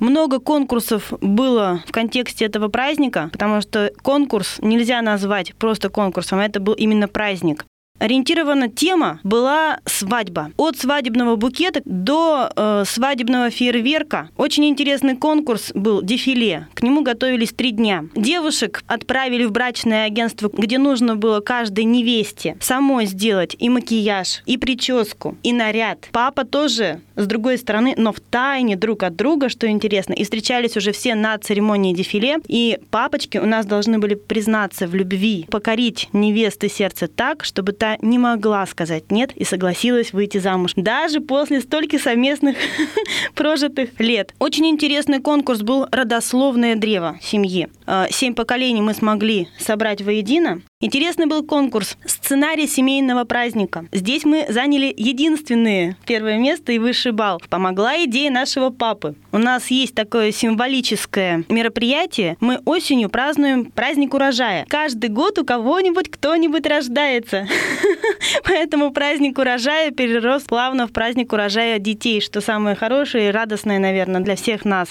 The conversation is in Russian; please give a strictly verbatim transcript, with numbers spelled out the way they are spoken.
Много конкурсов было в контексте этого праздника, потому что конкурс нельзя назвать просто конкурсом, это был именно праздник. Ориентирована тема была свадьба. От свадебного букета до э, свадебного фейерверка. Очень интересный конкурс был, дефиле. К нему готовились три дня. Девушек отправили в брачное агентство, где нужно было каждой невесте самой сделать и макияж, и прическу, и наряд. Папа тоже с другой стороны, но в тайне друг от друга, что интересно. И встречались уже все на церемонии дефиле. И папочки у нас должны были признаться в любви, покорить невесты сердце так, чтобы та не могла сказать «нет» и согласилась выйти замуж. Даже после стольких совместных прожитых лет. Очень интересный конкурс был «Родословное древо семьи». Семь поколений мы смогли собрать воедино. Интересный был конкурс «Сценарий семейного праздника». Здесь мы заняли единственное первое место и высший балл. Помогла идея нашего папы. У нас есть такое символическое мероприятие. Мы осенью празднуем праздник урожая. Каждый год у кого-нибудь кто-нибудь рождается. Поэтому праздник урожая перерос плавно в праздник урожая детей, что самое хорошее и радостное, наверное, для всех нас.